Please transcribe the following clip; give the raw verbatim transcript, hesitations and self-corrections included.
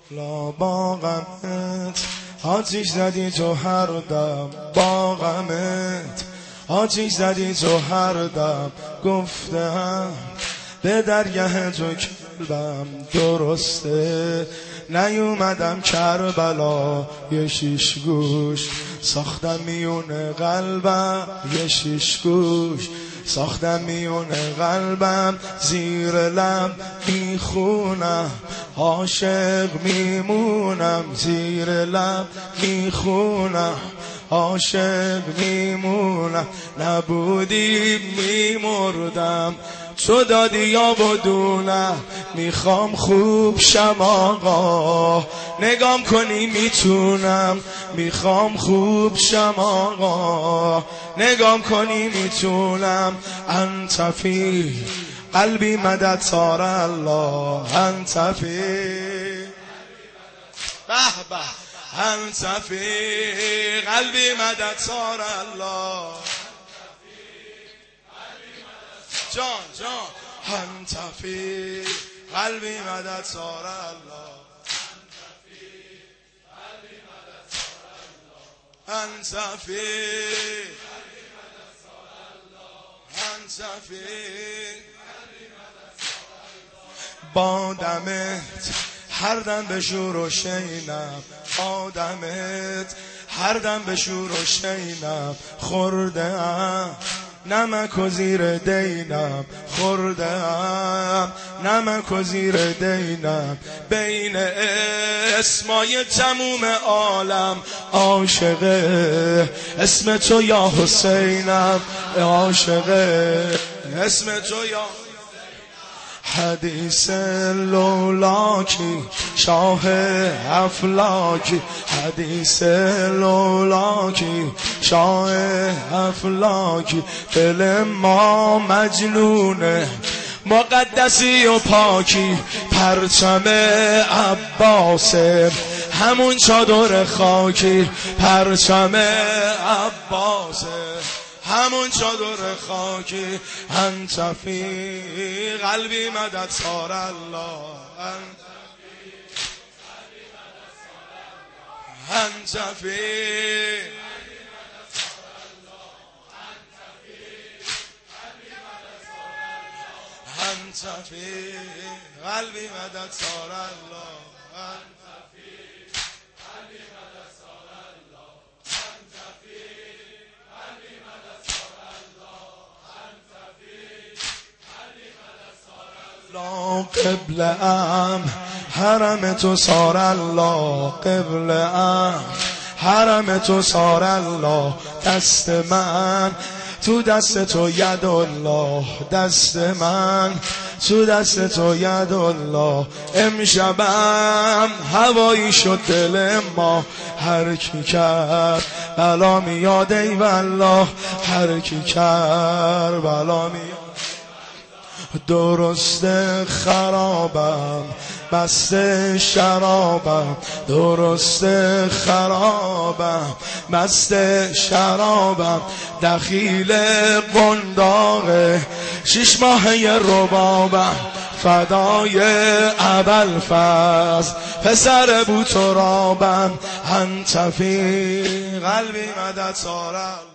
لا با غمت آتیش زدی تو هر دم، با غمت آتیش زدی تو هر دم. گفتم به درگه تو کردم درسته، نیومدم کربلا یه شیش گوش ساختم میون قلبم، یه شیش گوش ساختم میون قلبم. زیر لب میخونم عاشق میمونم، زیر لب میخونم عاشق میمونم. نبودی میمردم تو دادی یا بدونم، میخوام خوب شم آقا نگام کنی میتونم، میخوام خوب شم آقا نگام کنی میتونم. انت فی قلبی مدد سار الله، انت فی به به، انت فی قلبی مدد سار الله. جان جان انت فی قلبی مدد سار الله، انت فی انت فی با دمت هر دم به شور و شینم، آدمت هر دم به شور و شینم. خورده ام نمک و زیر دینم، خورده ام نمک و زیر دینم. بین اسمای تموم عالم عاشقه اسم تو یا حسینم، عاشقه اسم تو یا حدیث لولاکی شاه افلاکی، حدیث لولاکی شاه افلاکی. دل ما مجنونه مقدسی و پاکی، پرچم عباس همون چادر خاکی، پرچم عباس همون چادر خاکی. انت فی قلبی مدد سار الله، انت فی انت فی قلبی مدد سار الله، لا قبل ام حرم تو سار الله، قبل ام حرم تو سار الله. دست من تو دست تو ید الله، دست من تو دست تو ید الله. امشبم هوایی شد دل ما، هر کی کرد بلا میاد ای والله، هر کی کرد بلا میاد. درست خرابم مست شرابم، درست خرابم مست شرابم. دخیل قنداق شش ماهه ربابم، فدای ابوالفضل پسر بوترابم. انت فی قلبی مدد سار الله.